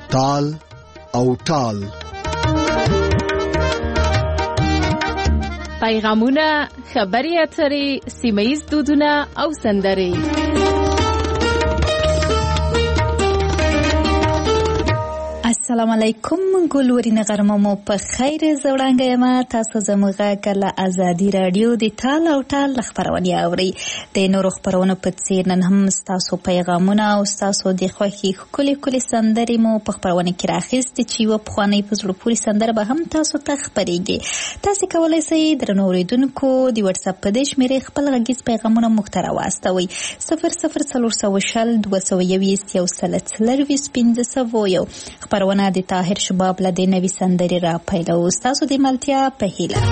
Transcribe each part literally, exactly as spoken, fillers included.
تال او ټال. پیغامونه، خبرې اترې، سیمه ییز دودونه او سندرې. السلام علیکم. ګلورین غرمه مو په خیر. زوړانګه یم. تاسو زموږه کله ازادي رادیو د ټال او ټال خبرونه اوري. د نورو خبرونو په څیر نن هم تاسو پیغامونه او تاسو د خوښي کلی کلی سندرې مو په خبرونه کې راخېست چې و په خوانې په زړه پورې سندره به هم تاسو ته خبرېږي. تاسو کولای شئ درنو اوریدونکو د واتس اپ په دې شمیرې خپل غږیز پیغامونه موږ ته راواستوئ. صفر صفر څلور سوه شل دوه سوه یویشت یو سل څلرویشت پنځه سوه یو. خبرونه د طاهر شباب له دې نوي سندرې را پیلوو. ستاسو د ملتیا په هیله.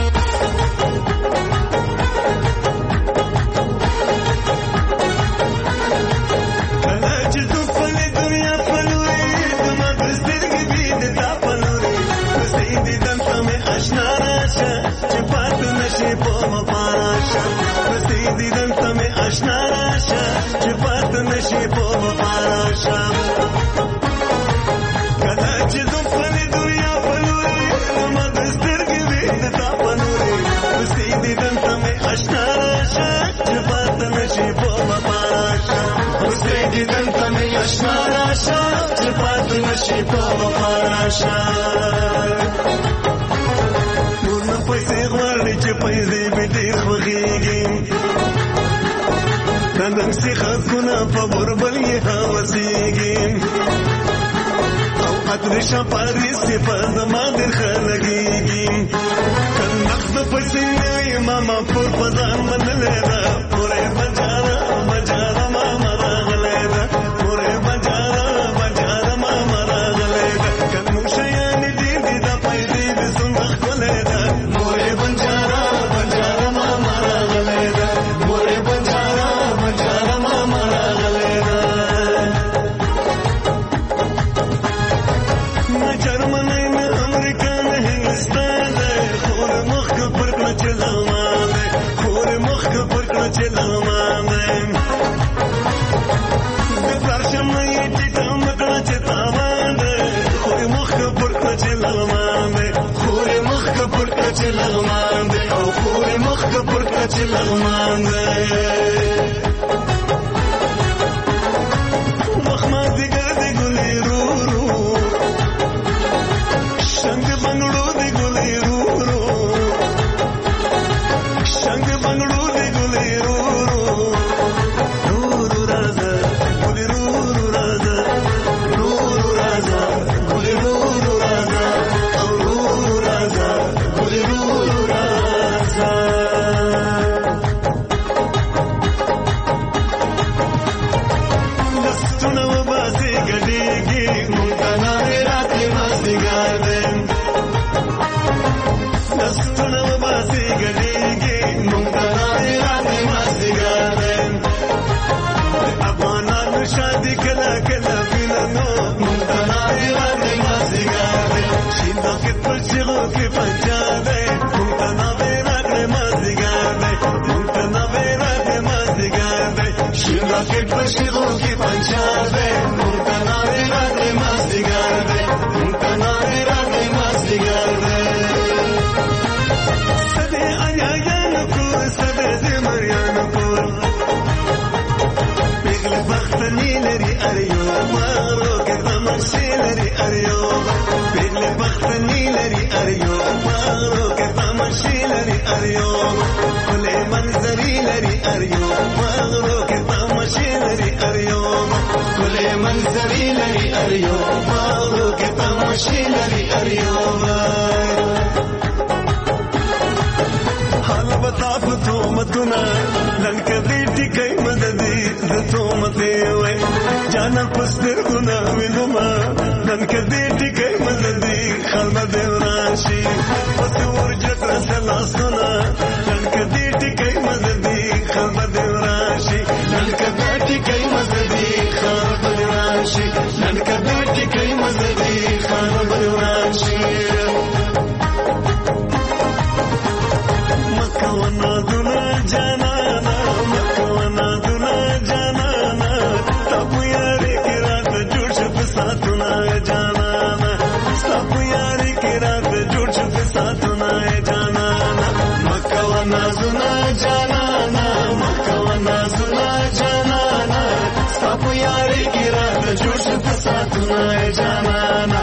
نورنا پیسې غواړي چې پیسې به ډېر خوږېږي. نن سي خلکونه په بربل یې هوسېږي او عطر شپاري سي په زما ډېر ښه لګېږي. که نقد پیسې نه وي ماما پور په ځان منلې ده. پورې بجاره بجاره ماما راغلی ده. پورې بجاره بجاره ماما راغلی ده. که موږ شیانې ډېر دي دا پیسې دې څومره ښکلی ده. پورې بجاره بجاره ماما راغلی ده. پورې بجاره بجاره ماما راغلی ده. نه جرمنی نه امریکا نه هندوستان ده. خور مخکې پر کړه چې لغمان ده. خور مخکې پر کړه چې لغمان ده. د پلار شمه یې ټیټه مه کړه چې تاوان ده. خور مخکې پر کړه چې لغمان ده. خور مخکې پر کړه چې لغمان ده. او خور مخکې پر کړه چې لغمان ده. مخمات دیگر دی گلی رو رو. شنگ بنگلو دی گلی رو رو. شنگ بنگلو دی گلی رو رو. رو رو رازا گلی رو رو رازا. رو رو رازا گلی رو رو رازا. او رو رو رازا گلی رو رو رازا. دستونه و بازی گډېږي مونږ ته نارې راتلې مازدیګر دی. دستونه و بازی گډېږي مونږ ته نارې راتلې مازدیګر دی. د افغانانو شادي کله کله وینو مونږ ته نارې راتلې مازدیګر دی. شین راکټ پر چیغو کې پنجا دی. مونږ ته نارې راتلې مازدیګر دی. مونږ ته نارې راتلې مازدیګر دی. شین راکټ پر چیغو کې پنجا دی. مونږ ته نارې راتلې مازدیګر دی. مونږ ته نارې راتلې مازدیګر دی. سده انیاګانو کور سده زمریانو کور. پیغله پښتني لري اریو مارو کې تماشې لري اریو. پیغله پښتني لري اریو مارو کې تماشې لري اریو. کله منظري لري اریو مارو کې تماشې لري اریو. کله منظري لري اریو مارو کې تماشې لري اریو. حال بتا پتو متنا لنک دې ټکای مددي زتو مته وای جانا پستر ګنا وینما لنک دې ټکای مددي خلم دې راشي پس ورجت رسلا سنا لنک دې ټکای مددي خلم دې راشي. لنک دې ټکای مددي خلم دې راشي. لنک دې ټکای مددي خلم دې راشي. مکوانا دنا جانانا مکوانا دنا جانانا تب یاری کی رات جوش بساتنا جانانا. ساتونه جانانا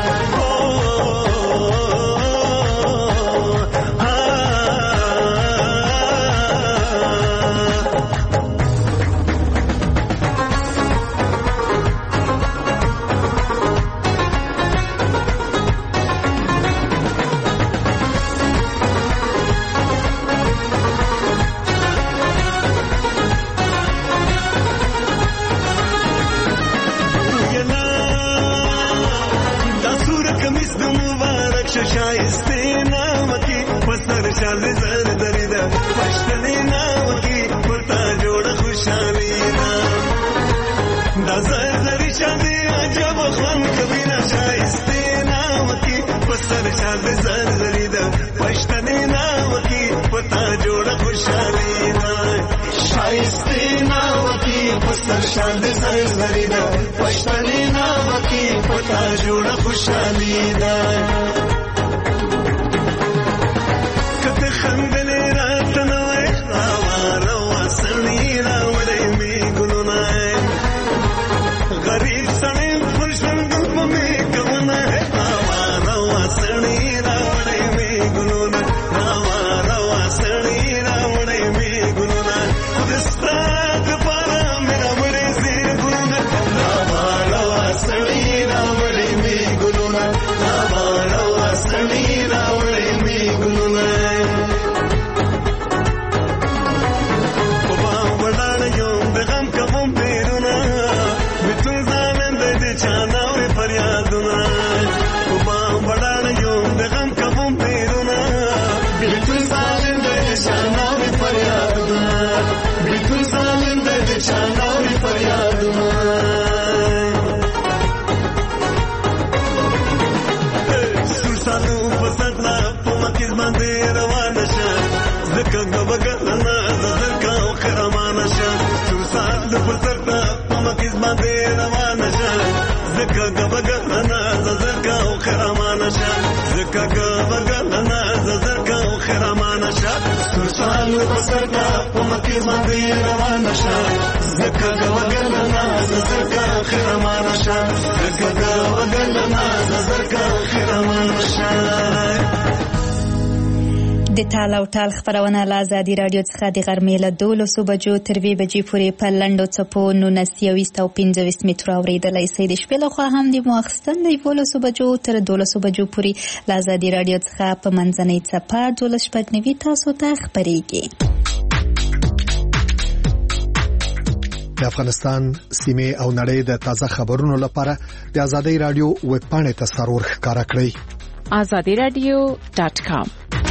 شان دې سر زری دا پښتني نام کې پتا جوړ خوشالي دا کته خندلې رات نوې راواره وسنی راوړې می ګلونه غریب سړی خوشند په می کومه راواره وسنی راوړې می ګلونه راواره وسنی راوړې می ګلونه دستا سالو بسرکا پمکی مندی روان شا زکا گوگلنا زرکا خیرمان شا زکا گوگلنا زرکا خیرمان شا د ټال او ټال خبرونه له ازادي رادیو څخه د غرمې له دولسو بجو تر دوې بجې پورې په لنډو څپو نولس یوویشت او پنځه ویشت مترو اورېدلی شئ. د شپې لخوا هم د مو اخیستل د یولسو بجو تر دولسو بجو پورې له ازادي رادیو څخه په منځنۍ څپه دولس شپږ نوي تاسو ته خپرېږي. د افغانستان سیمې او نړۍ د تازه خبرونو لپاره د ازادي رادیو ویب پاڼې ته سرور ښکارا کړئ azadi radio dot com.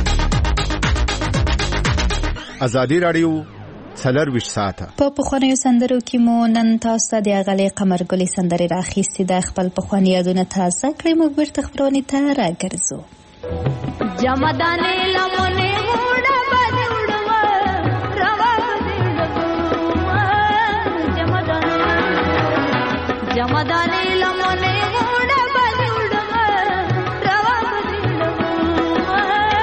ازادي رادیو څلور ویشت ساعته په پخوانیو سندرو کې مو نن تاسو ته د اغلې قمرګلې سندرې راخیستې د خپل پخواني یادونه تازه کړئ. موږ بیرته خپرونې ته راګرځو. جمدانې لمنې وړه بدوړما روا بدوړما جمدانې جمدانې لمنې وړه بدوړما روا بدوړما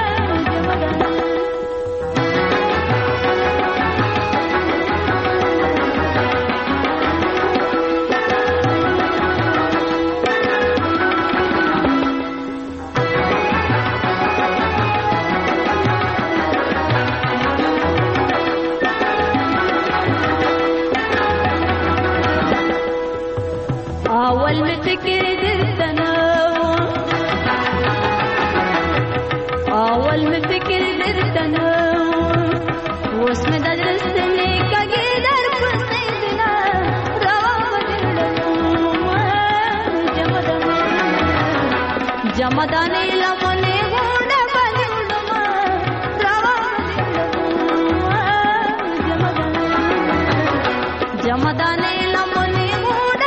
اول میں فکر دلتنا اول میں فکر دلتنا اس میں درستنے کا گیدر پسندنا روا بدلنا جمدانے جمدانے لمنے گوڑا بدلنا روا بدلنا جمدانے جمدانے لمنے گوڑا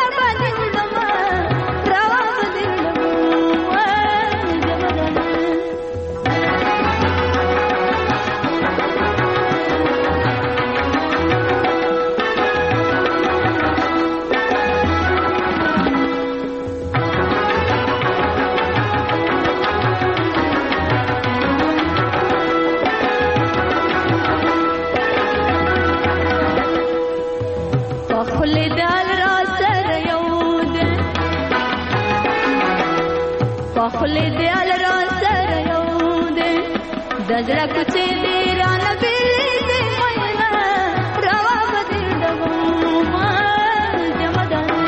پخلی دی الران سر یو دی دزړه کوڅې دی رانه بیلی دی مینا روا بدی ډبوما جمدان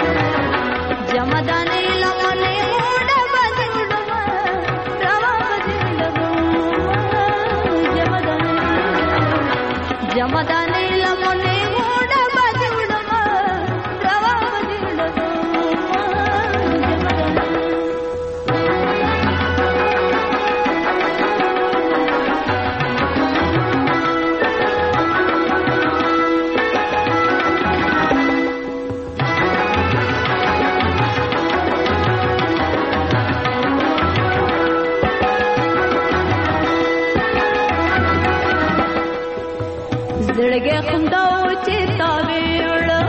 جمدان لمنې موډه بدی ډبوما روا بدی ډبوما جمدان جمدان لمنې موډه بدی ډبوما روا بدی ډبوما جمدان زړګي خونداو چې تا ویړ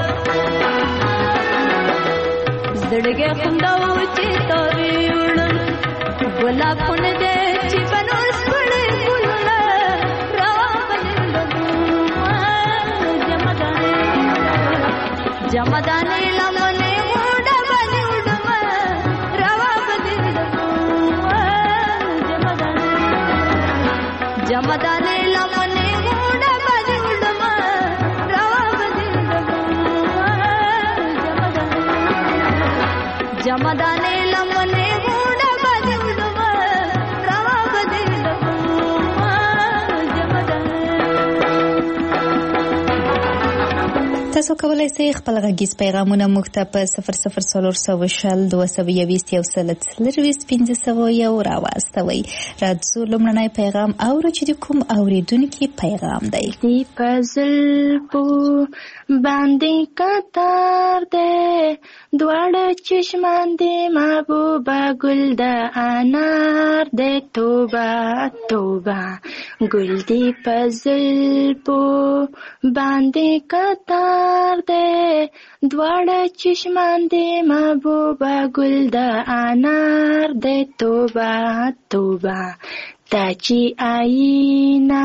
زړګي خونداو چې تا ویړ ګلاب کون دې چې بنوس پړې ګلونه روا بلندو جمدان جمدان لمنې موډه بلندو روا بلندو جمدان جمدان لمنې जमदाने लमने मोड़ा बाजे उडमा रवा बदे लबुमा जमदाने تاسو کولای شئ خپل غږیز پیغامونه موږ ته په صفر صفر څلور سوه شل دوه سوه یویشت یو سل څلرویشت پنځه سوه یو راواستوئ. راځو لومړنی پیغام اورو چې د کوم اورېدونکي پیغام دی. دی په زلفو باندې کتار دی دواړه چشمان دی محبوبه ګل د انار دی توبه توبه ګل دی په زلفو باندې کتار دی دواړه چشمان دی محبوبه ګل د انار دی توبه توبه تا چې آینا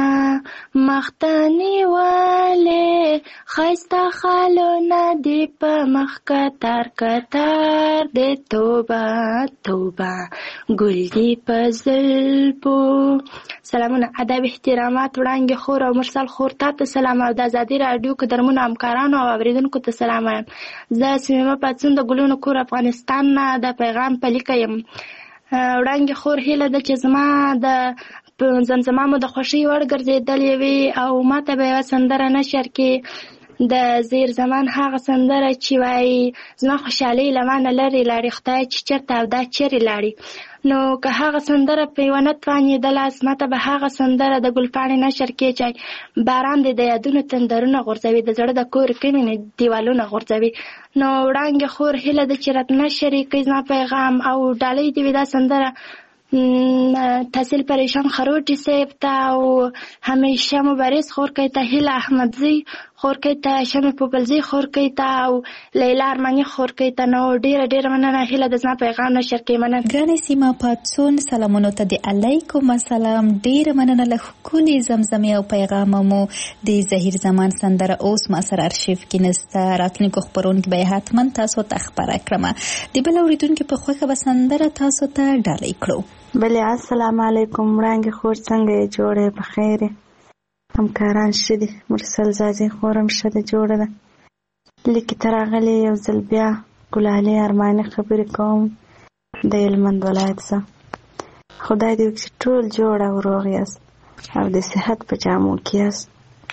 مختنی والے خیستا خالونا دی پا مخ کتار کتار دی توبه توبه گل دی پا زلپو. سلامونه ادب احترامات وړاندې خور او مرسل خور ته ته سلام او د ازادي رادیو کې درمون همکارانو او اوریدونکو ته سلام وایم. زه سمیمه پاتون د ګلونو کور افغانستان نه د پیغام په لیکه یم. وړاندې خور هیله ده چې زما د زمزمه مو د خوښۍ وړ ګرځېدلې وي او ما ته به یوه سندره نشر کې د زیر زمان هغه سندره چې وایي زما خوشحالۍ له ما نه لرې لاړې خدای چې چېرته او دا چیرې لاړې. نو که هغه سندره په یوه نه توانېدله ما ته به هغه سندره د ګلپاڼې نشر کې چې باران دی د یادونو تندرونه غورځوي د زړه د کور کمې نه دیوالونه غورځوي. نو وړانګې خور هیله ده چې راته نشر یې کړي زما پیغام او ډالۍ دې وي دا سندره تحصیل پریشان خروټي صاحب ته او همیشه مبارز خورکۍ ته هیله احمدزی خورکۍ ته شمع پوپلزی خورکۍ ته او لیلا ارماني خورکۍ ته. نو ډیره ډیره مننه هیله د زما پیغام نشر کې مننه. ګرانې سیمه پاتسون سلامونو ته د علیکم السلام. ډیره مننه له ښکلي زمزمې او پیغامه مو د ظهیر زمان سندره اوس ما سره ارشیف کې نسته راتلونکو خپرونکو به حتما تاسو ته خبره کړم. د بل اورېدونکي په خوښه به سندره تاسو ته ډالۍ کړو. بله السلام علیکم وړانګې خور څنګه یې جوړې په خیر همکاران ښه دي مرسل زازي خورم ښه ده جوړه ده. لیکې ته راغلې یو ځل بیا ګلالۍ ارماني خبرې کوم د هلمند ولایت څخه. خدای دې وکړي چې ټول جوړ او روغ یاست او د صحت په جامو کې یاست.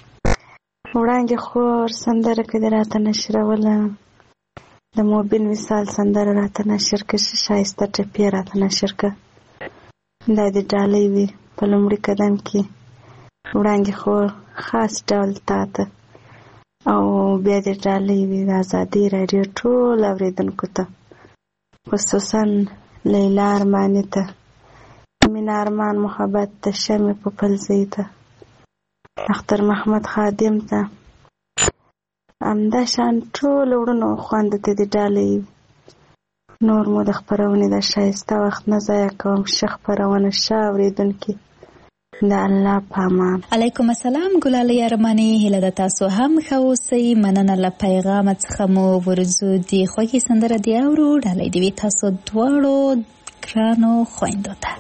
وړانګې خور سندره که دې راته نشروله د موبین وصال سندره راته نشر که ښه ښایسته ټپې راته نشر که دا دې ډالۍ وي په لومړي قدم کې وړانګې خور خاص ډول تا ته او بیا دې ډالۍ وي د ازادي راډیو ټول اورېدونکو ته خصوصا لیلا ارماني ته مینا ارمان محبت ته شمع پوپلزۍ ته اختر محمد خادم ته همداشان ټول وړونو خویندو ته دې ډالۍ وي. نور مو د خپرونې د ښایسته وخت نه ضایع کوم. ښه خپرونه ښه اورېدونکي د الله په امان. علیکم السلام ګلالۍ ارماني هیله ده تاسو هم ښه اوسئ. مننه له پیغامه څخه مو ورځو د خوښې سندره دې اورو ډالۍ دې وي تاسو دواړو ګرانو خویندو ته.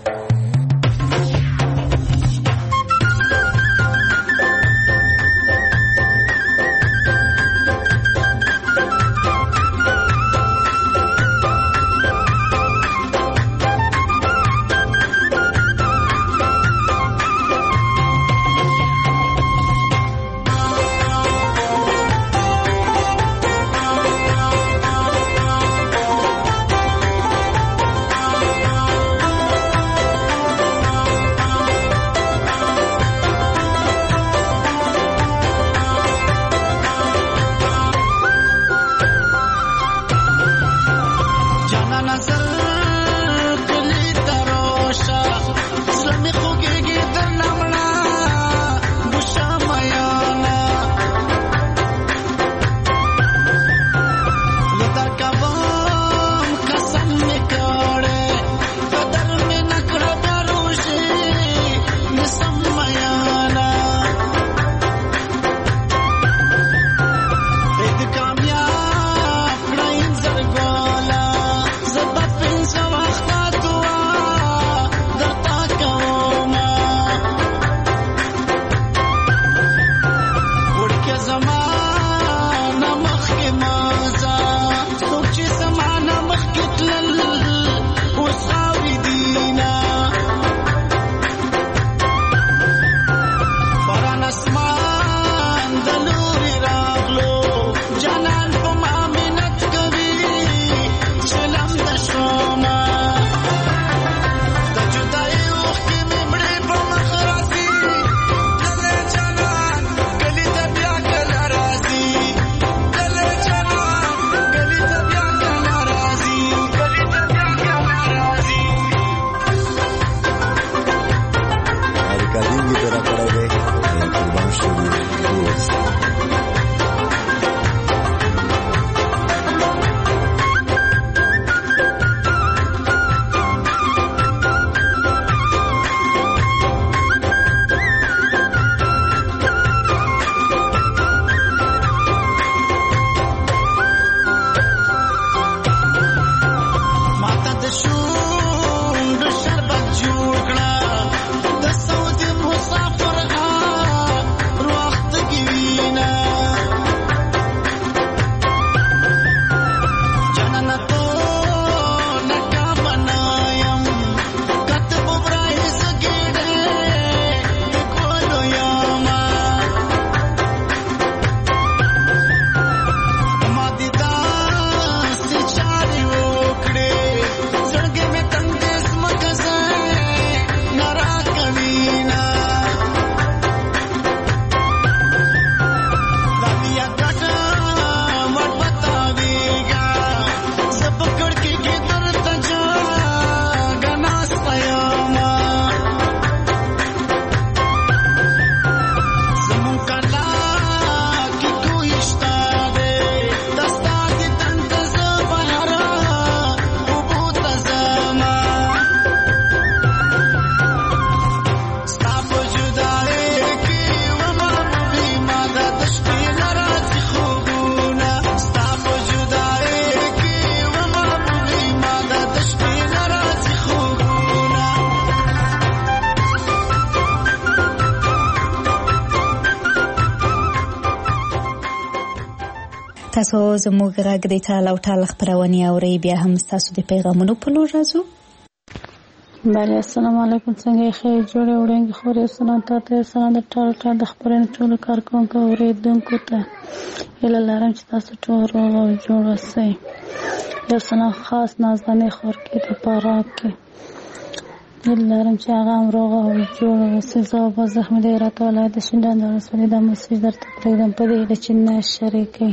تاسو زموږ غږ د ټال او ټال خبرونه اورئ. بیا هم تاسو د پیغامونو په لور راځو. بله السلام علیکم. څنګه یې خیر جوړه وړاندې خورې سلام تاسو سلام د ټال ټال د خبرونو ټول کارکونکو اوریدونکو ته هیله لرم چې تاسو ټول روغ او جوړ اوسئ. یو سلام خاص نازدانې خورکې ته پاراک کې هیله لرم چې هغه هم روغ او جوړ اوسئ. زه به زخمي د هرات ولایت د شینډنډ ولسوالۍ د مسیج درته پرېږدم په دې هیله چې نه شریکئ.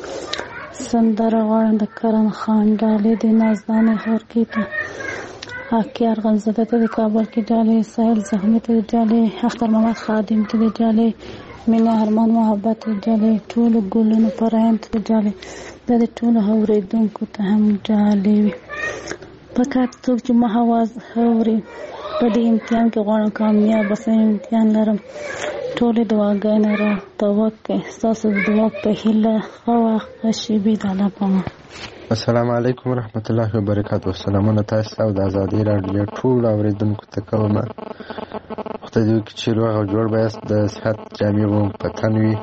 سندره غواړم د کرن خان ډالۍ د نازدانې خورکې ته، اکیار غنزده ته د کابل کې ډالۍ، ساحل زخمي ته د ډالۍ، اختر محمد خادم ته د ډالۍ، مینا ارمان محبت ته د ډالۍ، ټولو ګلونو پرایم ته د ډالۍ، دا د ټولو اورېدونکو ته هم ډالۍ وي. فقط څوک چې ما اواز اوري په دې امتحان کې غواړم کامیاب اوسم. امتحان لرم ټولې دعاګانې را توکې ستاسو د دعا په هیله ښه وخت شیبې د الله په امان. السلام علیکم ورحمت الله وبرکاتہ. سلامونه تاسو ته د ازادي راډیو ټول اوریدونکو ته کوم. خدای دې وکړي چې روغ او جوړ بایاست، د صحت جامې مو په تن وي.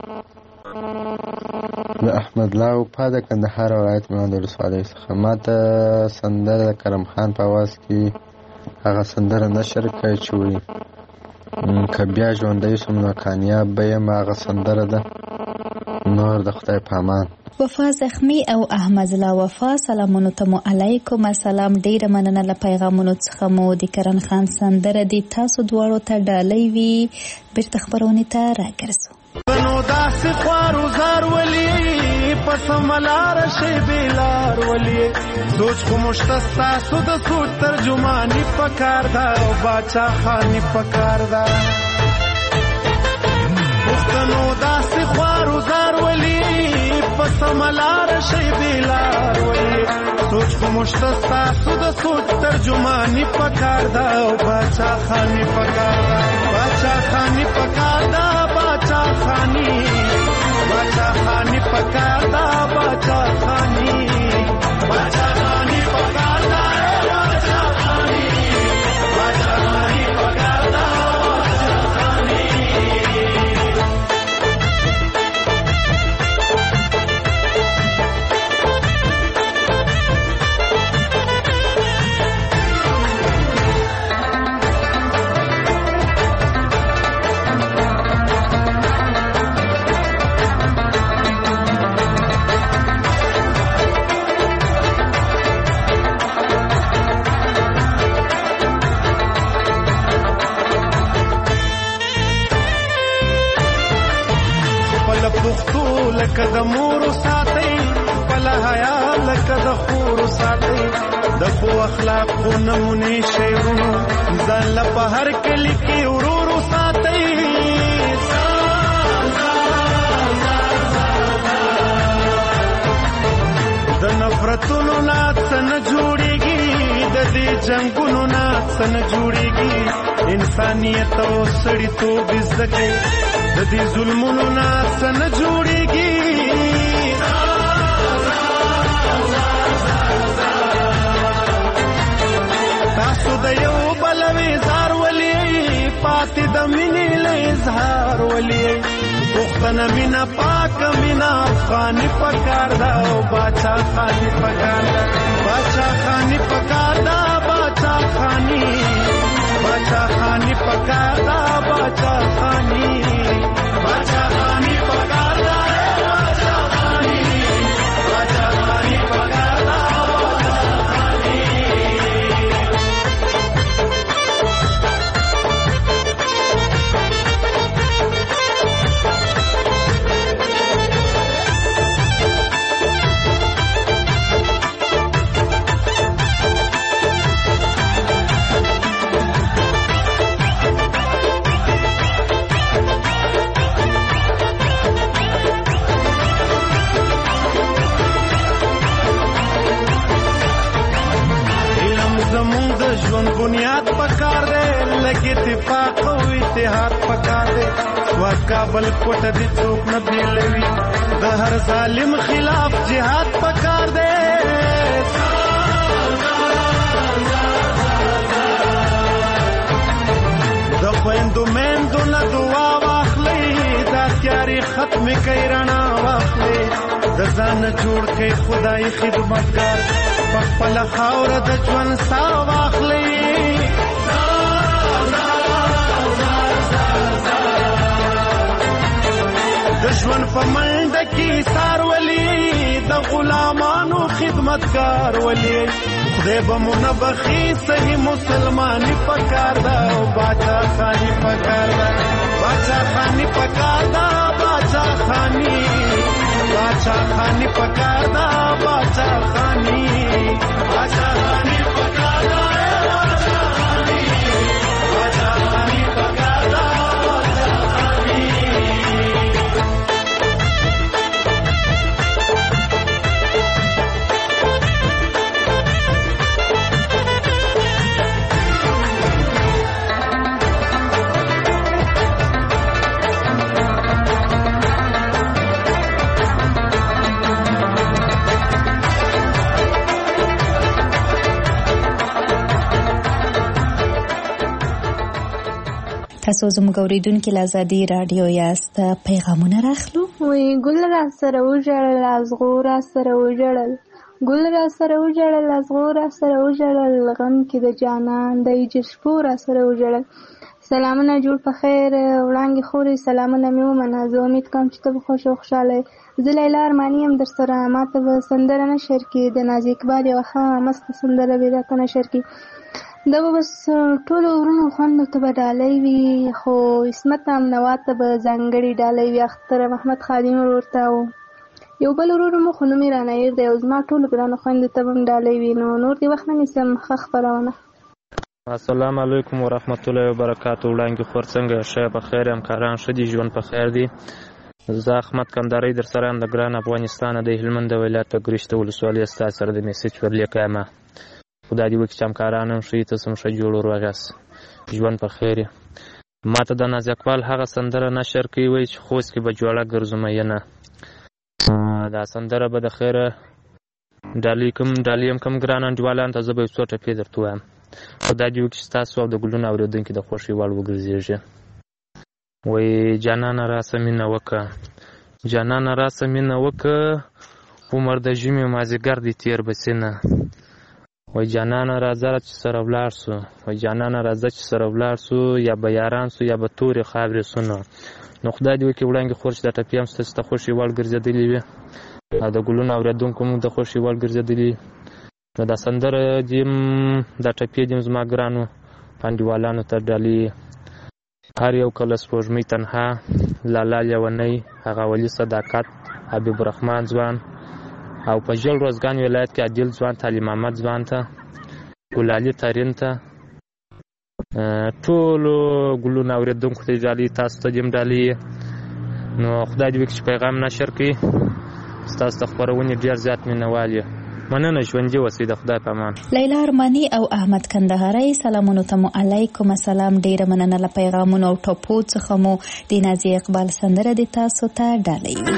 د احمد الله وفا د کندهار ولایت میوند ولسوالۍ څخه ما ته سندره د کرم خان په اواز کې هغه سندره نشر کړی چې وایي که بیا ژوندی شم نو کامیاب به یم. هغه سندره ده. نور د خدای په امان. وفا زخمی او احمد الله وفا، سلامونو ته مو علیکم السلام. ډیره مننه له پیغامونو څخه مو د کرن خان سندره دی تاسو دواړو ته ډالۍ وي. بیرته خبرونه ته راګرځو. نو داسې خوارو زار ولی پس ملار شي بیلار ولی سوچ کو مشتستا سود سوچ ترجمانی پکار دا او باچا خانی پکار دا. نو داسې خوارو زار ولی پس ملار شي بیلار ولی سوچ کو مشتستا سود سوچ ترجمانی پکار دا او باچا خانی پکار دا. باچا خانی پکار دا باچا خانی باچا خانی پکار دا باچا خانی باچا خانی پکار دا باچا خانی باچا خانی پکار دا باچا خانی. لکه د مور ساتي بل حیا لکه د خور ساتي د خو اخلاق خو نمونه شیرونو ځل په هر کلی کې ورور ساتي. د نفرتونو ناڅ نه جوړيږي د دې جنگونو ناڅ نه جوړيږي انسانيت او سړیتوب زده د دې ظلمونو ناڅ نه جوړيږي. تاسو د یو بل وزار ولي پاتې د مینې له اظهار ولي پښتنه مینا پاک مینا افغاني پکار دا او باچا خاني پکار دا باچا خاني پکار دا باچا خاني باچا خاني پکار دا باچا خاني باچا خاني پکار دا باچا خاني باچا خاني پکار دا باچا خاني. ژوند بنیاد پکار دے لگی اتفاق او اتحاد پکار دے وکابل کوټ دي څوک نه بیلوي د هر ظالم خلاف جهاد پکار دے. د خويندو مېندو نه دعا واخلي دا تیاری ختم کوي رڼا واخلي د ځان جوړ کوي خدای خدمتګار په خپل خاور د ژوند سا واخلي. د ژوند په منډه کې سار ولي د غلامانو خدمتګار ولي خدای به مو نه بخي صحیح مسلماني پکار دا او باچا خاني پکار دا باچا خاني پکار دا باچا خاني باچا خاني پکار دا باچا خاني باچا خاني پکار دا باچا خاني باچا خاني پکار دا باچا خاني. تاسو زموږ اوریدونکي له ازادي راډیو یاست. پیغامونه راخلو. وی ګل را سره وژړل ازغو را سره وژړل ګل را سره وژړل ازغو را سره وژړل غم کې د جانان د جشپو را سره وژړل. سلامونه جوړ په خیر وړانګې خوري سلامونه مې ومنه. زه امید کوم چې ته به خوش او خوشحاله یې. زه لیلا ارماني یم در سره. ما ته به سندره نشر کړي د نازي اقبال یوه ښه مسته سندره به راته نشر کړي. دا به بس ټولو ورونو خوندو ته به ډالۍ وي، خو عصمت امنوا ته به ځانګړې ډالۍ وي. اختر محمد خادم ورور ته او یو بل ورور مو خو نوم یې رانیر دی او زما ټولو ګرانو خویندو ته به هم ډالۍ وي. نو نور دې وخت نه نیسم، ښه خپرونه. السلام علیکم ورحمت الله وبرکاتو. وړانګې خور څنګه ښه په خیر یم؟ کاران ښه دي؟ ژوند په خیر دی؟ زه احمد کندهاري در سره یم د ګران افغانستان د هلمند ولایت په ګرشته ولسوالۍ ستا سره د میسج ورلیکه یم. خدای دې وکړي چې همکاران هم ښه تاسو هم ښه جوړ وروغ یاست، ژوند په خیر یې. ما ته د نازي اقبال هغه سندره نشر کوي وایي چې خوست کې به جوړه ګرځو مینه. دا سندره به د خیره ډالۍ کوم ډالۍ هم کوم ګران انډیوالانو ته زه به یو څو ټپې درته ووایم. خدای دې وکړي چې ستاسو او د ګلونو اورېدونکي د خوښۍ وړ وګرځېږي. وایي جانانه راسه مینه وکړه، جانانه راسه مینه وکړه، عمر د ژمي مازدیګر دې تېر بسینه. وای جانانه راځه چې سره ولاړ سو، وای جانانه راځه چې سره ولاړ سو، یا به یاران سو یا به تورې خاورې سونه. نو خدای دې وکړي وړانګې خور چې دا ټپې هم ستاسو ته خوښې وړ ګرځېدلې وي او د ګلونو اورېدونکو هم د خوښې وړ ګرځېدلې. نو دا سندره دې هم دا ټپې دې هم زما ګرانو انډیوالانو ته ډالۍ. هر یو کله سپوږمۍ تنها، لالا لیونۍ، هغه ولي صداقت، حبیب الرحمن ځوان او په جل روزګان ولایت کې عادل ځوان، تعلیم محمد ځوان ته، ګلالي تارین ته، ټولو ګلونو اورېدونکو ته ډالۍ، تاسو ته دې هم ډالۍ. نو خدای دې وکړي چې پیغام نشر کړي. ستاسو د خپرونې ډېر زیات مینهوال یې. مننه، ژوندي اوسئ، د خدای په امان. لیلا ارماني او احمد کندهاري سلامونو ته مو علیکم السلام. ډیره مننه له پیغامونو او ټپو څخه مو د نازي اقبال سندره د تاسو ته ډالۍ وي.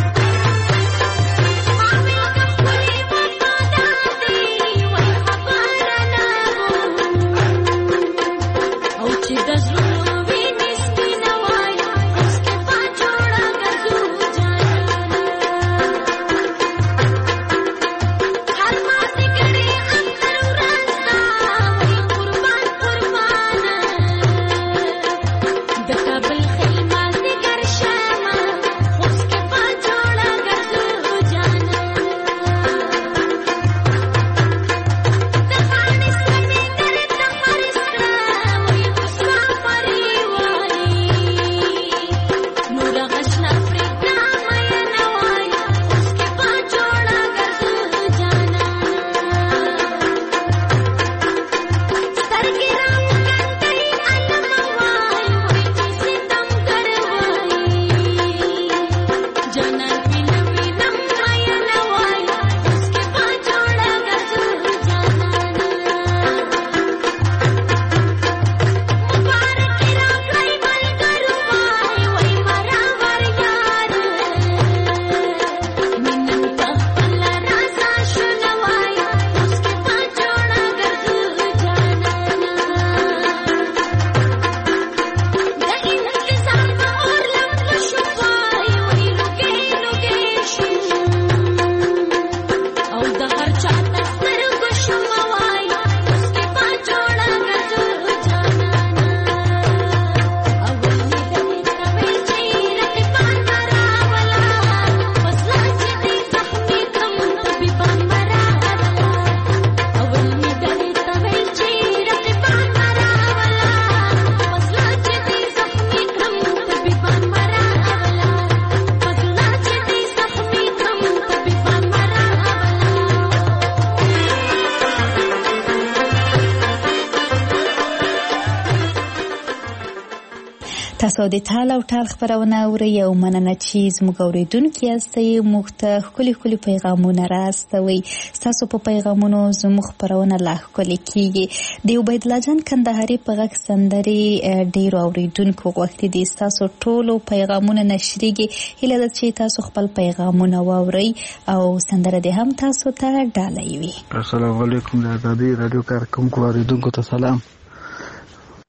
تاسو د ټال او ټال خبرونه اورئ او مننه چې زموږ اوریدونکي یاستئ. موږ ته ښکلي ښکلي پیغامونه راستوئ. ستاسو په پیغامونو زموږ خپرونه لا ښکلې کیږي. د عبیدالله جان کندهاري په غږ سندرې ډېرو اوریدونکو غوښتي دي. ستاسو ټولو پیغامونه نشریږي. هیله ده چې تاسو خپل پیغامونه واورئ او سندره دې هم تاسو ته ډالۍ وي. السلام علیکم. د ازادي راډیو کارکونکو اوریدونکو ته سلام.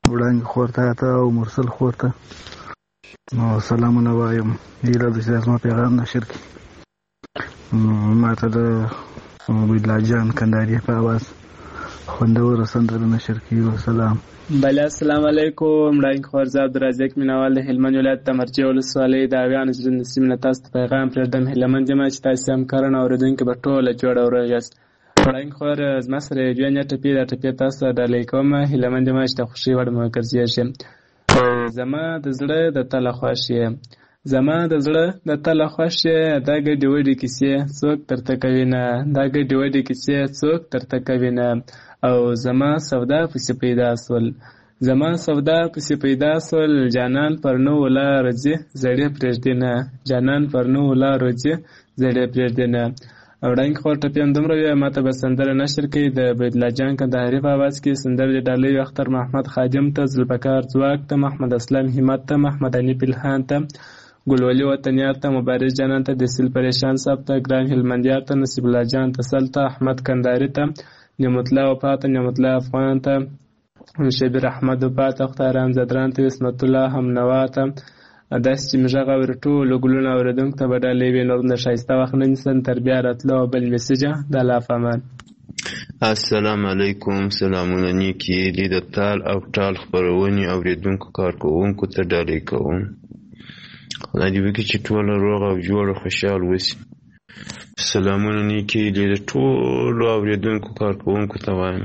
وړانګې خور ته ته او مرسل خور ته نو سلامونه وایم. هیله ده چې زما پیغام نشر کړي. ما ته د عبیدالله جان کندهاري په اواز خوندوره سندره نشر کړي. وسلام. بله السلام علیکم. وړانګې خور زه عبدالرزاق مینوال د هلمند ولایت د مرجع ولسوالۍ د اویانو زرین سیمې نه تاسو ته پیغام پرېږدم. هیلهمند یم چې تاسې هم کرنه اورېدونکي به ټوله جوړه او روغ یاست. وړانګې خور زما سره یې دوې نه ټپې دا ټپې تاسو ته ډالۍ کوم. هیلهمند یم چې د خوښۍ وړ مو ګرځېږي. زما د زړه د تله خوښ یې، زما د زړه د تله خوښ یې، دا ګډې وډې کیسې څوک درته کوي نه، دا ګډې وډې کیسې څوک درته کوي نه. او زما سودا پسې پیدا سول، زما سودا پسې پیدا سول، جانان پر نوو لارو ځي زړې پرېږدي نه، جانان پر نوو لارو ځي زړې پرېږدي نه. وړانګې خور ټپې هم دومره وې. ما ته به سندره نشر کوي د عبیدالله جان کندهاري په اواز کې. سندره دې ډالۍ وي اختر محمد خادم ته، ذوالفقار ځواک ته، محمد اسلام همت ته، محمد حنیف الهان ته، ګلولي وطنیار ته، مبارز جانان ته، دسیل پریشان صاحب ته، ګران هلمندیار ته، نصیب الله جان تسل ته، احمد کندهاري ته، نعمت الله وفا ته، نعمت الله افغان ته، شبیر احمد وفا ته، اختر حمزدران ته، اسمت الله همنوا ته. داسې چې موږ هغه اورې ټولو ګلونه اورېدونکو ته به ډالۍ وي. نور د ښایسته وخت نه نیسم تر بیا راتلو او بل میسجه د الله په امان. السلام علیکم. سلامونه نیکې دي د تال او ټال خپرونې اورېدونکو کارکوونکو ته ډالۍ کوم. خدای دې وکړي چې ټوله روغ او جوړ او خوشحال وسي. سلامونه نیکې دي د ټولو اورېدونکو کارکوونکو ته وایم.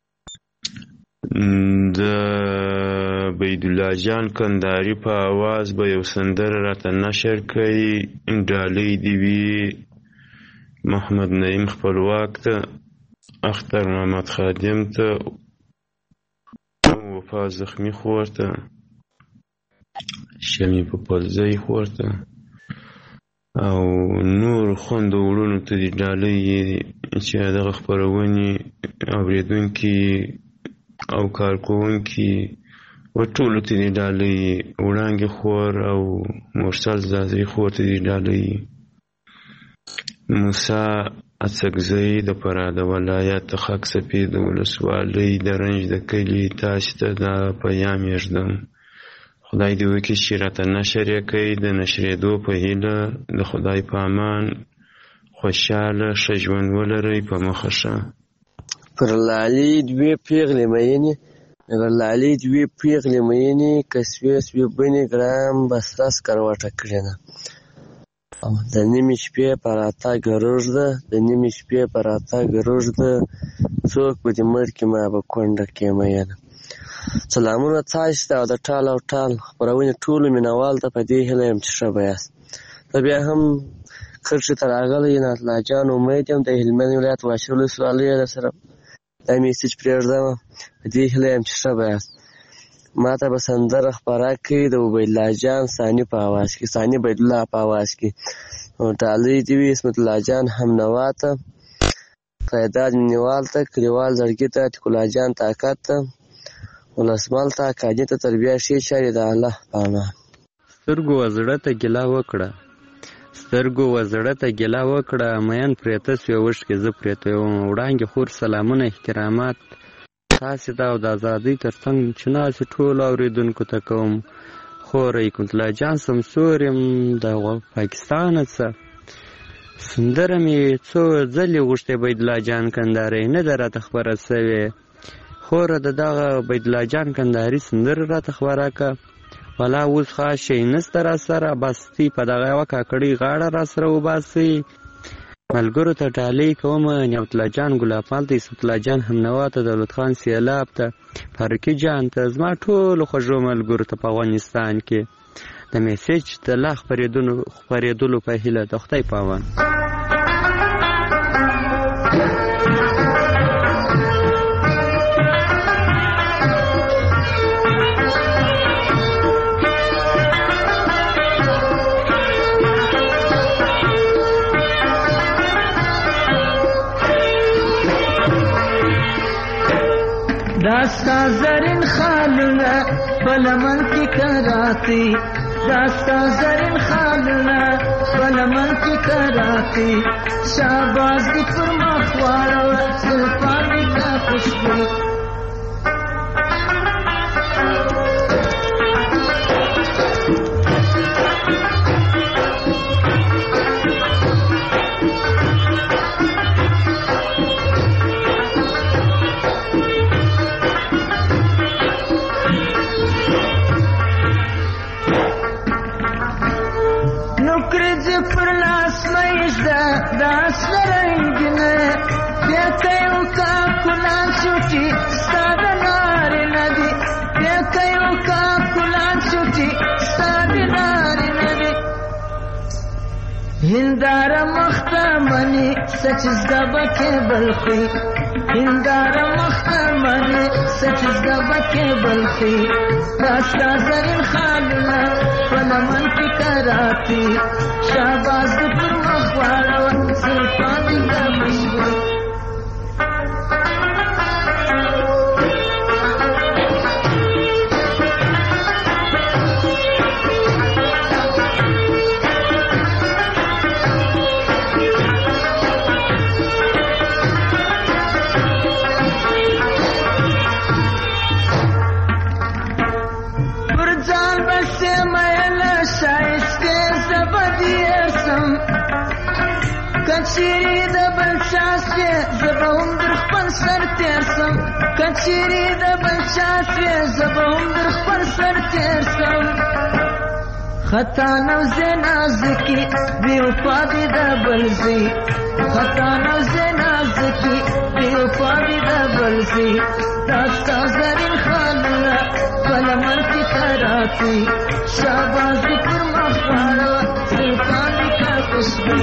د عبیدالله جان کندهاري په اواز به یو سندره راته نشر کوي. ډالۍ دې وي محمد نعیم خپلواک ته، اختر محمد خادم ته، وفا زخمي خور ته، شمي په پلزۍ خور ته او نور خوندو وړونو ته دې ډالۍ چې دغه خپرونې اورېدونکي او کارکوونکي و ټولو ته دې ډالۍ. وړانګې خور او مرسل زازۍ خور ته دې ډالۍ. موسی اڅکزی د فراه د ولایت د خاک سپي د ولسوالۍ د رنج د کلي تاسې ته دا پیام یږدم. خدای دې وکړي چې راته نشر یې کوي. د نشرېدو په هیله د خدای په امان خوشحاله ښه ژوند ولرئ. په مخه ښه. پر لالي دوې پیغلې مینې، پر لالي دوې پیغلې مینې، که سوې سوې بنې ګرام بسته سکروټه کړې ده. د نیمې شپې په راتګ روږده، د نیمې شپې په راتګ روږده، څوک به دې مړ کړي ما به کونډه کړې مینه. سلامونه تاسې ته او د ټال او ټال خپرونې ټولو مینوال ته په دې هیله یم چې ښه به یاست. زه بیا هم کرښې ته راغلی نعتالله جان امید یم د هلمند ولایت واشر ولسوالۍ در سره دا میسج پرېږدم. په دې هیله یم چې ښه به یاست. ما ته به سندره خپره کړي د عبیدالله جان ثاني په اواز کې، ثاني عبیدالله په اواز کې. ډالۍ دې وي اسمت الله جان همنوا ته، قیداد مینوال ته، کلیوال زړګي ته، ټیکولا جان طاقت ته، ولسمال ته، کاجي ته، تر بیا ښې چارې د الله په امان. سترګو و زړه ته ګیله وکړه، سترګو و زړه ته ګیله وکړه، مین پرېته سوې اوښکې زه پرېته وم. وړانګې خور سلامونه احترامات تاسې ته او د ازادۍ تر څنګ چې ناستې ټولو اورېدونکو ته کوم. خور حکمتالله جان سمسور یم د پاکستانه څه. سندره مې څو ځلې غوښتې عبیدالله جان کندهاري نه ده راته خپره سوې. خوره د دغه عبیدالله جان کندهاري سندره راته خپره کړه. والا اوس خاص شی نسته را سره، بس تی په دغه یوه کاکړۍ غاړه را سره وباسئ. ملګرو ته ډالۍ کوم. نعمت الله جان ګلابمال ته، اسمت الله جان همنوا ته، دولت خان سیلاب ته، فاروقي جان ته، زما ټولو خوږو ملګرو ته په افغانستان کې د میسج د لا خپرېدلو په هیله د خدای په امان. داستا زرین خالونه بلمن کی کراتی، داستا زرین خالونه بلمن کی کراتی، شاباز دی پر مخوارو سلطان دی کا خوشبو. هنداره مخته منی سچزده بکې بلخي هنداره مخته منی سچزده بکې بلخي داستا زرین خالونه په لمن کې کراتی شاباز د پر مخ واړه زلفان دې د مشبوي کچيري د بل شاسه زبهم در خپل سر تیر سم کچيري د بل شاسه زبهم در خپل سر تیر سم خطا نو زنازکی بی وفا دی د بلزي خطا نو زنازکی بی وفا دی د بلزي داستا زرین خالونه پلمن کی کراتی شاباز پر مخوانا سلطان دی کا خوشبو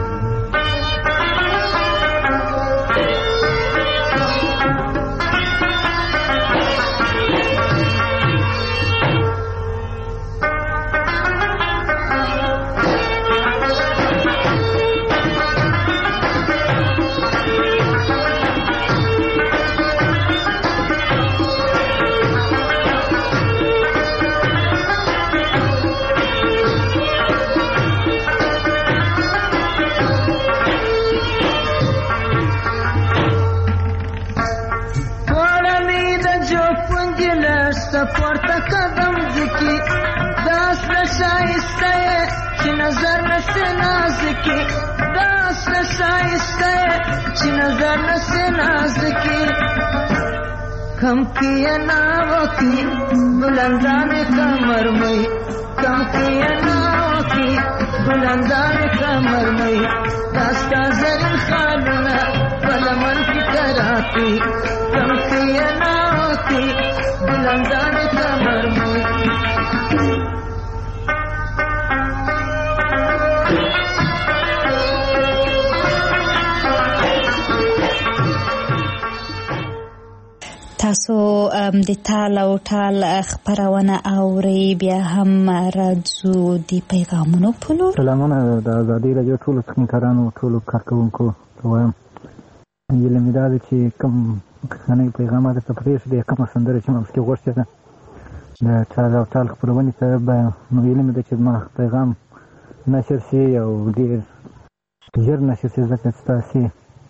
پورته قدم ذکی داس نشایسته چې نظر نسه نازکی داس نشایسته چې نظر نسه نازکی کم کیا ناوکی بلندان کمر مئی کم کیا ناوکی بلندان کمر مئی داستا زرین خالونه پلمن کی کراتی کم کیا ناوکی بلندان کمر مئی تاسو د تال او ټال خبرونه اوري بیا هم راځو د پیغامونو په لور. سلامونه د ازادي راډیو ټولو څنګهکارانو ټولو کارکوونکو وایم یله مې دا چې کوم خنۍ پیغامات ته پرېښ دي کومه سندره چې مې غوښتې ده د تال او ټال خبرونې ته نو یله مې ده چې ما پیغام نشر شي او ډېر ژر نشر شي ځکه چې تاسې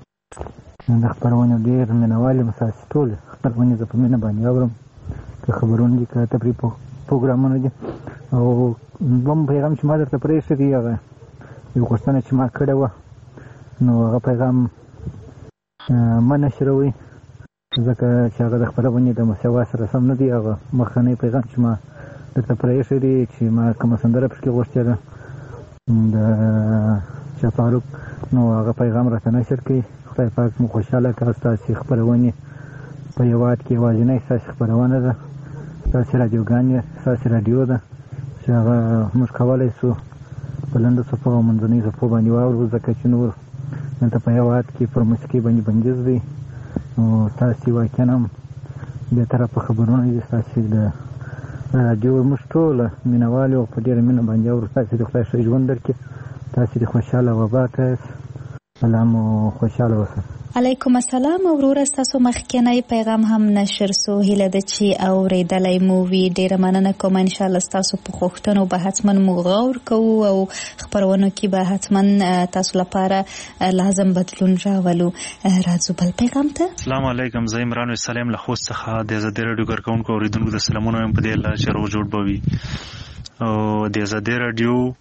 د خبرونې ډېر مینوال یم ستاسې ټول خبرونې زه په مینه باندې اورم که خبرونه دي که تفریح پروګرامونه دي او دوم پیغام چې ما درته پرېښی دی هغه یو غوښتنه چې ما کړې وه نو هغه پیغام مه نشروئ ځکه چې هغه د خپرونې د محتوا سره سم نه دی هغه مخکنی پیغام چې ما درته پرېښی دی چې ما کومه سندره پکې غوښتې ده د شاه فاروق نو هغه پیغام راته نشر کړئ خدای پاک مو خوشحاله کړه ستاسې خپرونې په هېواد کې یوازینۍ ستاسې خپرونه ده ستاسې راډیوګانې ستاسې راډیو ده چې هغه موږ کولی شو په لنډو څپو او منځنیو څپو باندې واورو ځکه چې نور دلته په هېواد کې پر موسیقۍ باندې بندیز دی نو ستاسې واقعا هم بېطرفه خبرونه دي ستاسې د راډیو موږ ټوله مینهوال یو په ډېره مینه باندې اورو ستاسې د خدای ښه ژوند درکړي تاسې د خوشحاله او اباد یاست سلام او خوشحاله اوسئ. علیکم السلام وروره ستاسو مخکنی پیغام هم نشر سو هیله ده چې اوریدلی مو وي ډیره مننه کوم انشاءالله ستاسو په غوښتنو به حتما مو غور کوو او خپرونو کې به حتما تاسو لپاره لازم بدلون راولو. راځو بل پیغام ته. السلام علیکم زه عمران سلیم له خوست څخه د ازادي راډیو کارکونکو اوریدونکو د سلامونو هم په دې الله چې روغ جوړ به وي او د ازادي راډیو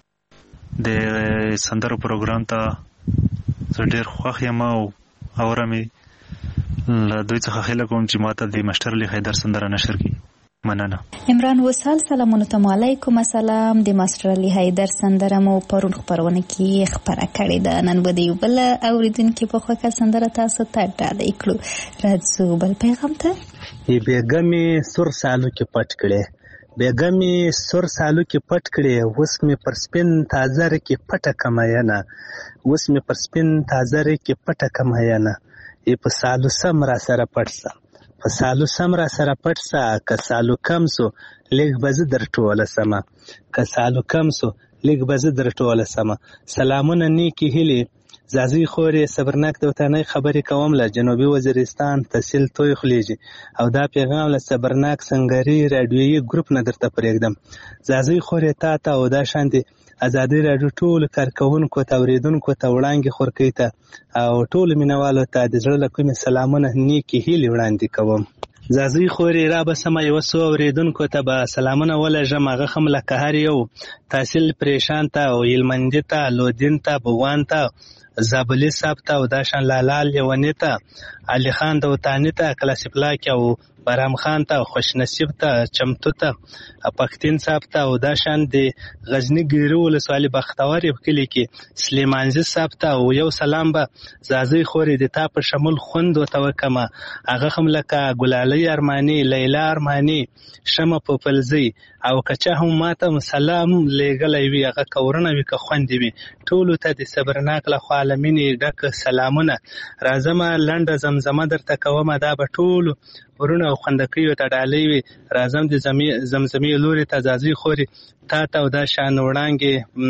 د سندرو پروګرام ته زه ډېر خوښ یم او اوره مې له دوی څخه هیله کوم چې ماته د مشتر علي حیدر سندره نشر کړي. مننه. عمران وصال سلامونه ته علیکم السلام. د ماستر علي حیدر سندره مو پرون خبرونه کې خبره کړې ده نن به د یو بل اوریدونکي په خوښه سندره تاسو ته ډالۍ کړو. راځو بل پیغام ته. ای بیګمې سور سالو کې پټ کړې بیګه مې سور سالو کې پټ کړې، اوس مې پر سپین تازر کې پټه کمینه، اوس مې پر سپین تازر کې پټه کمینه، ای په سالو سم را سره پټ سه، په سالو سم را سره پټ سه، که سالو کم سو لږ به زه در ټوله سمه، که سالو کم سو لږ به زه در ټوله سمه. سلامونه نیکې هیلې زازی خورې صبرناک د وطنۍ خبرې کوم له جنوبي وزیرستان تحصیل توی خلیجي، او دا پیغام له صبرناک سنګري راډیویي ګروپ نه درته پرېږدم. زازی خورې تا ته او دا شانتې ازادي راډیو ټولو کارکوونکو ته اورېدونکو ته وړاندې خورکۍ ته او ټولو مینوالو ته د زړه له کومې سلامونه نیکې هیلې وړاندې کوم. زازی خورې را به سمه یوه څو اورېدونکو ته به سلامونه ولږم، هغه هم لکه هر یو تحصیل پریشان ته او هلمندي ته، لودین ته، بوان ته، زابلي صاحب ته او دا شان لالا لیوني ته، علي خان دوتاني ته، کلاسپلاک او برام خان ته، خوشنصیب ته، چمتو ته، پښتین صاحب ته او دا شان د غزني ګیرو ولسوالي بختور کلي کې سلیمانزي صاحب ته او یو سلام به زازی خورې د تا په شمول خوند ورته وکمه، هغه هم لکه ګلالۍ ارماني، لیلا ارماني، شمه پوپلزۍ او که چا هم ماته سلام لیږلی وي هغه که ورونه وي که خوندې وي، ټولو ته د صبرناک لخوا له مینې ډک سلامونه. راځمه لنډه زمزمه درته کومه، دا به ټولو ورونه او خوندکیو ته ډالۍ وي. راځم د زمزمې لورې ته زازی خورې تا ته او دا شان وړانګې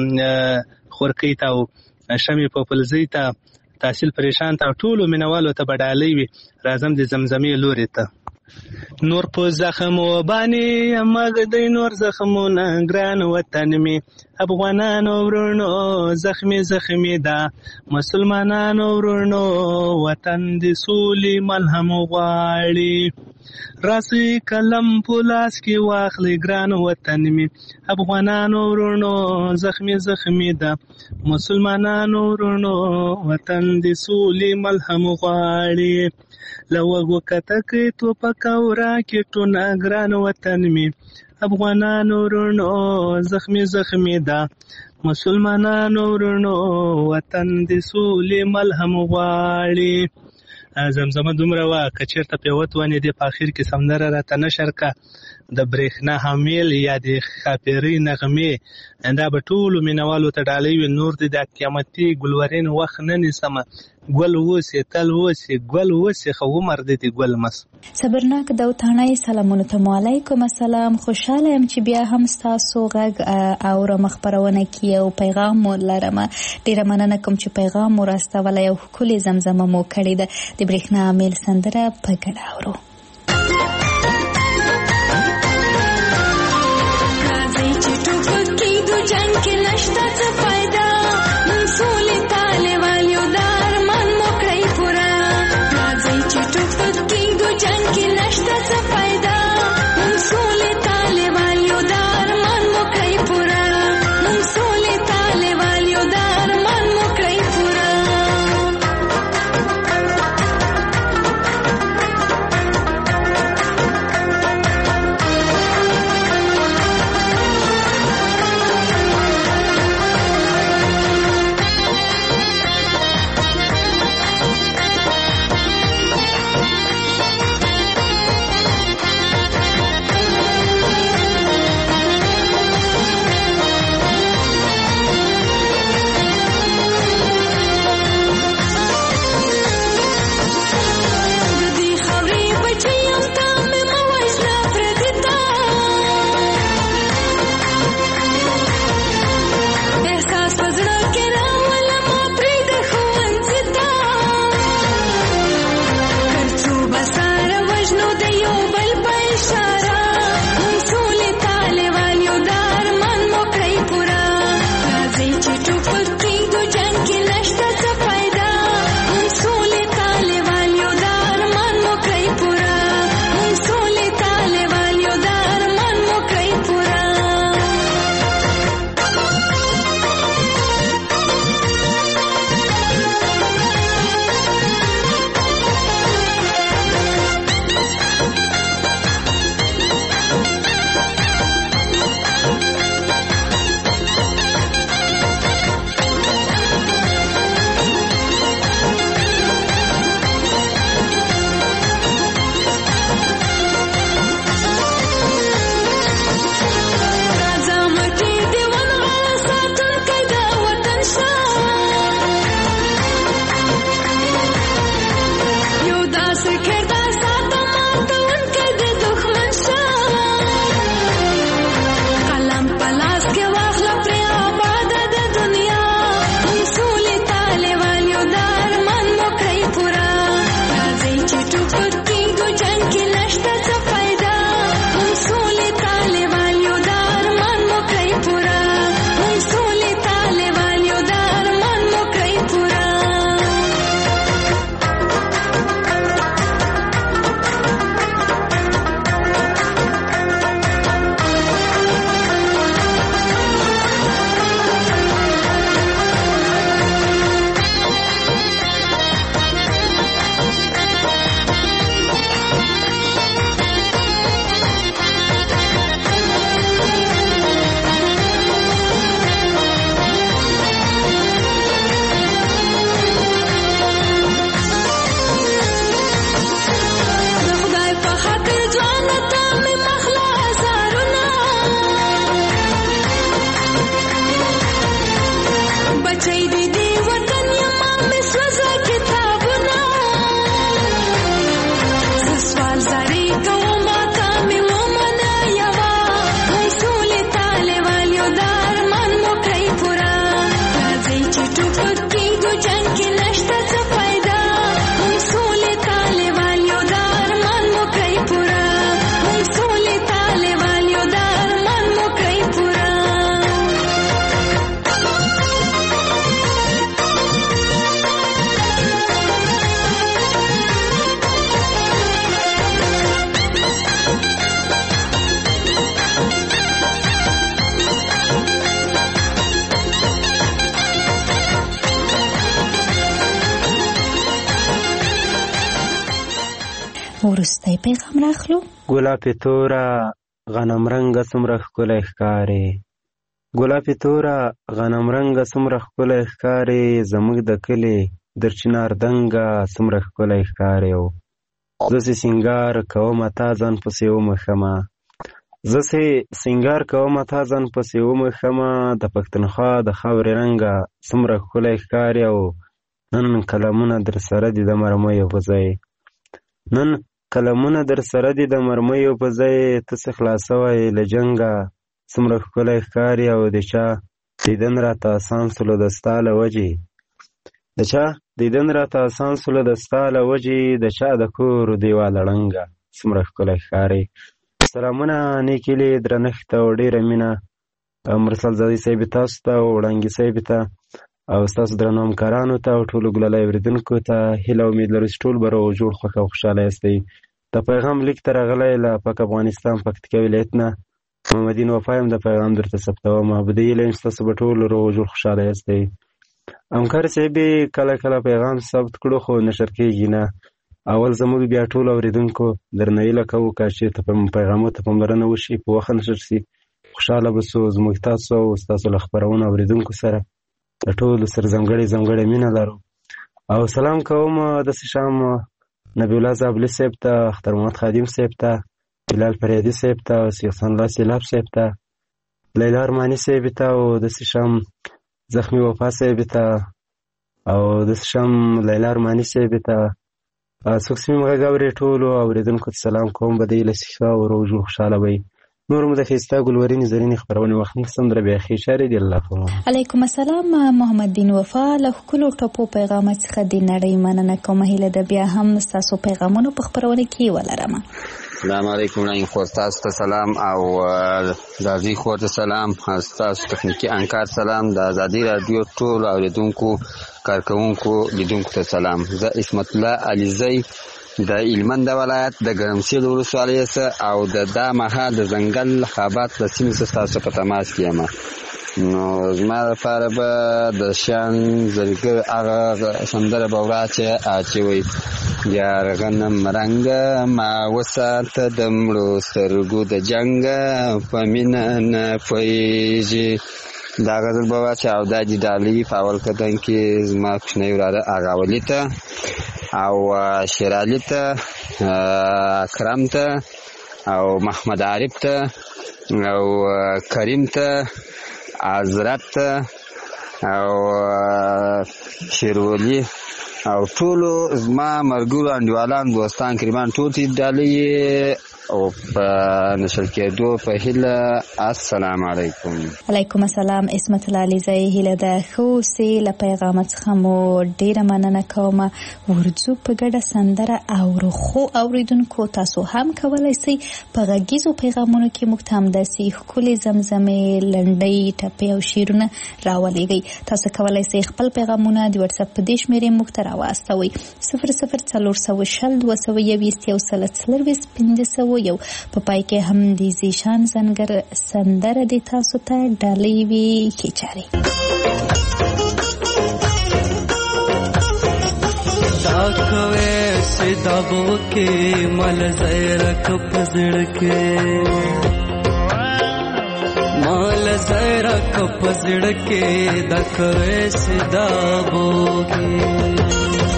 خورکۍ ته او شمې پوپلزۍ ته، تحصیل پریشان ته او ټولو مینوالو ته به ډالۍ وي. راځم د زمزمې لورې ته. نور په زخم و بانی مګدی نور زخمونه ګران وطن می، افغانانو ورونو زخمی زخمی دا، مسلمانانو ورونو وطن د سولې ملهم غواړي، راسي قلم په لاس کې واخلي ګران وطن می، افغانانو ورونو زخمی زخمی دا، مسلمانانو ورونو وطن د سولې ملهم غواړي، لوګو کتکې تو پکاورا کې ټونه ګران وطن می، افغانانو ورونو زخمی زخمی دا، مسلمانانو ورونو وطن د سولې ملهم غواړي. زمزمه دومره وه که چېرته پیوت ونې دې په اخر کې سندره راته نشر که د برېښنا حمیل یا د ښاپېرۍ نغمې، دا به ټولو مینوالو ته ډالۍ وي. نور دې د قیامتي ګلورین وخت نه نیسمه، ګل اوسې تل اوسې ګل اوسې خو عمر دې د ګل مس. صبرناک دوتانۍ سلامونه ته مو علیکم السلام. خوشحاله یم چې بیا هم ستاسو غږ اورم، خپرونه کې او پیغام مو لرم. ډېره مننه کوم چې پیغام مو راستولی او ښکلې زمزمه مو کړې ده. د برېښنا میل سندره په ګډه اورو. راځئ چې ټوپک کېږدو جنګ کې نشته څه فایده، نن سولې طالبان یو د ارمان مو کړئ پوره. راځئ چې ټوپک کېږدو جنګ کې نشته څه فایده، نن سولې طالبان یو د ارمان مو کړئ پوره، نن سولې طالبان یو د ارمان مو کړئ پوره. وروستی پیغام راخلو. ګلابي توره غنم رنګه څومره ښکلی ښکارې، ګلابي توره غنم رنګه څومره ښکلی ښکارې، زموږ د کلي در چنار دنګه څومره ښکلی ښکارې. زه چې سینګار کومه تا ځان پسې ومښمه، زه چې سینګار کومه تا ځان پسې ومښمه، د پښتونخوا د خاورې رنګه څومره ښکلی ښکارې. او نن قلمونه در سره دي د مرمیو په ځای، نن قلمونه در سره دي د مرمیو په ځای، ته څه خلاصوی له جنګه څومره ښکلی ښکارې. او د چا دیدن راته اسان سولو د ستا له وجې، د چا دیدن راته اسان سولو د ستا له وجې، د چا د کور دیواله ړنګه څومره ښکلی ښکارې. سلامونه نیکې هیلې درنښت او ډېره مینه مرسل زادي صاحب تاسو ته او وړانګې صاحب ته او ستاسو درنو همکارانو ته او ټولو ګلالۍ اورېدونکو ته هیله امید لرو چې ټول به روغ جوړ خوښ او خوشحاله یاستئ. د پیغام لیک ته راغلی له پاک افغانستان پکتیکا ولایت نه محمدین وفا یم. د پیغام درته ثبتوم او بده هیله یم چې تاسو به ټول روغ جوړ خوشحاله یاستئ. همکار صاحب کله کله پیغام ثبت کړو خو نشر کېږي نه. اول زموږ بیا ټولو اورېدونکو درنه هیله کوو که چېرته پیغامو ته پاملرنه وشي په وخت نشر شي خوشحاله به سو. زموږ تاسو او ستاسو له خپرونو اورېدونکو سره د ټولو سره ځانګړې ځانګړې مینه لرو. او سلام کوم داسې شام نبی الله زابلي صاحب ته، اختر محمد خادم صاحب ته، بلال فریدي صاحب ته، سیحسن الله سیلاب صاحب ته، لیلا ارماني صاحب ته، او داسې شام زخمي وفا صاحب ته، او داسې شام لیلا ارماني صاحب ته، څوک چې مې غږ اوري ټولو اورېدونکو ته سلام کوم. به د هیله چې ښه او روغ جوړ خوشحاله به وي. نور مو د ښایسته ګلورینې زرینې خپرونې وخت نه سندره بیا ښې چارې دي. الله فهم. علیکم السلام محمد بن وفا له ښکلو ټپو پیغامات څخه د نړۍ مننه کوم. هیله ده بیا هم ستاسو پیغامونو په خپرونه کې ولرم. السلام علیکم رنګ خور تاسو ته سلام او زازي خور ته سلام، تاسو تخنیکی انکار سلام، د ازادي رادیو ټول اوریدونکو کارکونکو لیدونکو ته سلام. زه اسمت الله علیزی د هلمند ولایت د ګرمسیر ولسوالۍ او د دا مهال د ځنګل خابات د سیمې څخه تاسو په تماس کې یم. نو زما لپاره به د شان زرګر هغه سندره به وراچې اچوي یار غنم رنګه ما وساته د مړو سترګو د جنګه په مینه نه پوهېږي. دا غزل به واچې او دا دي ډالۍ په اول قدم کې زما کوچنی وراره اغا ولي ته او شیرعلي ته، اکرم ته او محمد عارف ته او کریم ته، حضرت ته او شیرولي او ټولو زما ملګرو انډیوالان دوستان کریمان ټول ته ډالۍ او په نشر کېدو په هیله. السلام علیکم. علیکم السلام. عصمت الله علیزی هیله ده ښه اوسې. له پیغامه څخه مو ډېره مننه کوم. ورځو په ګډه سندره اورو. خو اوریدونکو تاسو هم کولی شئ په غږیزو پیغامونو کې موږ ته همداسې ښکلې زمزمې، لنډۍ، ټپې او شعرونه راولېږئ. تاسو کولی شئ خپل پیغامونه د وټساپ په دې شمېرې موږ ته راواستوئ: صفر صفر څلور سوه شل دوه سوه یویشت یو سل څلرویشت پنځه سوه یو. په پای کې هم د زیشان زنګر سندره د تاسو ته ډالۍ وي کې چاري. دا کوي سیدابو کې مل زیرک پزړ کې مال زیرک پزړ کې دا کوي سیدابو کې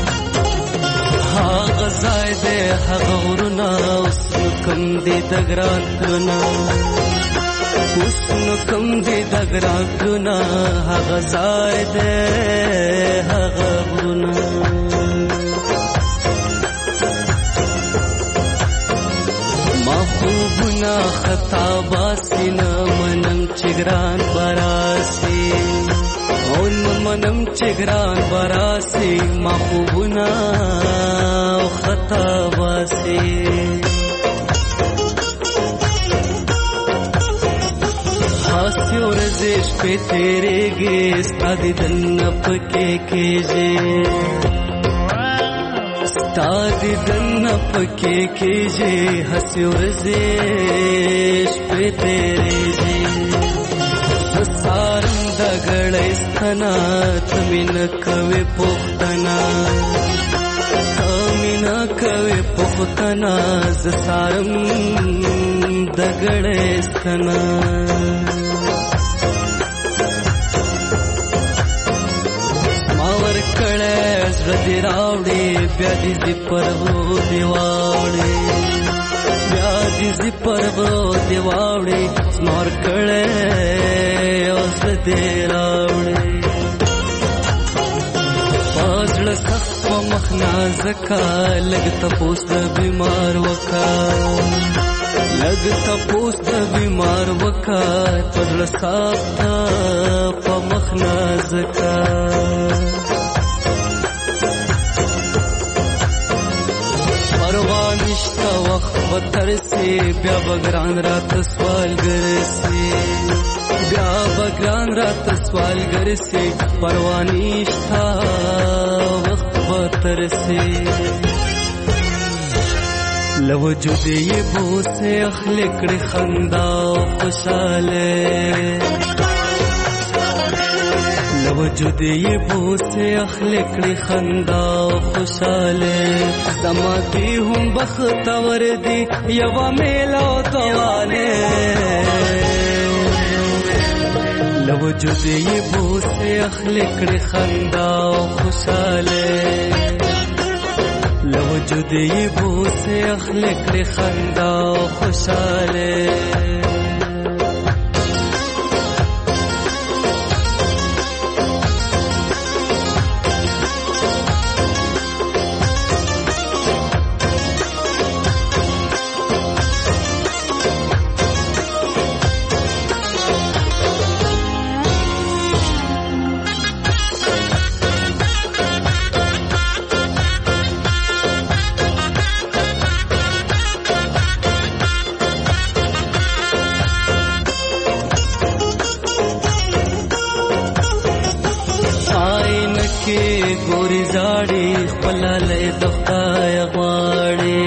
هاغه ځای دې هغه ورونه اوس کم دې د ګران کړونه اوس نو کم دې د ګران کړونه هغه ځای دې هغه ورونه محبوبونه خطا باسي نه منم چې ګران براسي او نه منم چې ګران براسي محبوبونه خطا باسي هاسي ورزش په تیرېږي ستا د دن پکې کېږي ستا د دن پکې کېږي هاسي ورزش په تیرېږي سارم د غړې ستنا تمین کوي پختنا تمین کوي پختنا ز سارم د غړې ستنا ماور کړه زړه دی راوړي بیا دې پرو دیواړي بیا دې پرو دیواړي مار کړه اوس دې راوړي پازړ سخت مخنا زکا لګ تپوس د بیمار وکا لګ تپوس د بیمار وکا پازړ سخت په مخنا زکا پروانشتا وخت وترسي بیا بګران رات سوال ګرسي بیا بګران رات سوال ګرسي پروانشتا وخت وترسي لوجود یې بوسه اخلي کړي خندا خوشاله لوجود یې بوسه اخلي کړي خندا خوشاله زما دې هم بختور دي یو میلو تواله لوجود یې بوسه اخلي کړي خندا خوشاله لوجود یې بوسه اخلي کړي خندا خوشاله ګوري زاړي خپل له دخدای غواړي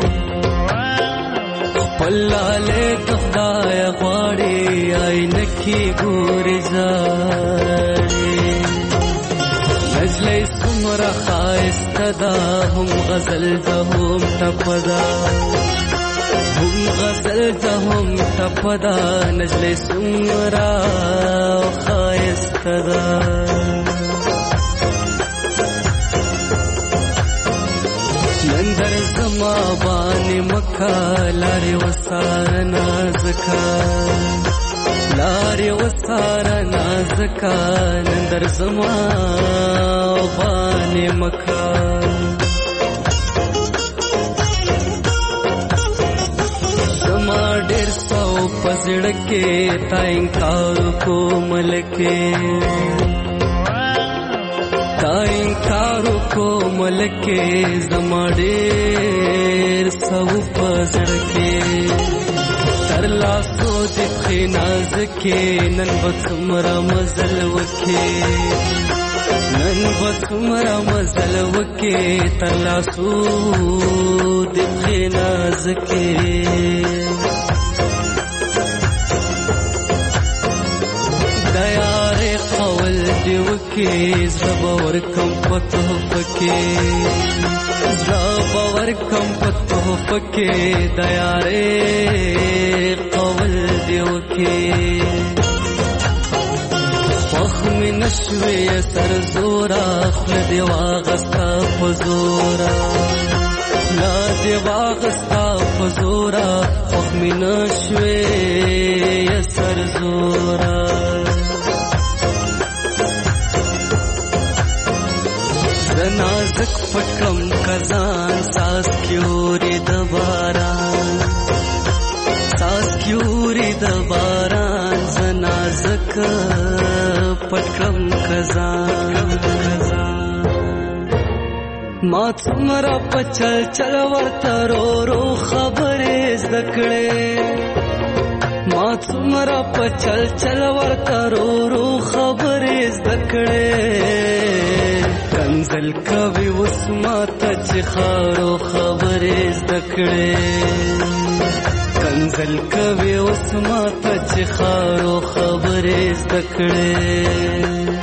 خپل له دخدای غواړي عینکي ګوري زاړي نزلې سمره خایسته ده هم غزل ده هم ټپدا هم غزل ده هم ټپدا نزلې سمره خایسته ده نندر زما بانی مکا لاری وسار نازکا لارې وساره نازکه نن درځمه باندې مکه زما ډېر سو په زړه کې تا انکار کو ملکې تا انکار کو ملکې زما ډېر سو په زړه کې تر لاسو دې پښې نازکې نن به څومره مزل وکې نن به څومره مزل وکې تر لاسو دې پښې نازکې د یارې قول دې وکې زړه به ورکم په تحفه کې زړه به ورکم په تحفه کې د یارې قول دې وکې خوښ مې نشوې سر زوره خوله دې واغسته په زوره خوله دې واغسته په زوره خوښ مې نشوې سر زوره نازک پټکم کزان ساس کیوري د باران ساس کیوري د باران ز نازک پټکم کزان ما څومره پچل چل ورته رو رو خبرې زکړې ما څومره پچل چل ورته رو رو خبرې زکړې کنزل کوي اوس ماته چې خارو خبرې زده کړې کنزل کوي اوس ماته چې خارو خبرې زده کړې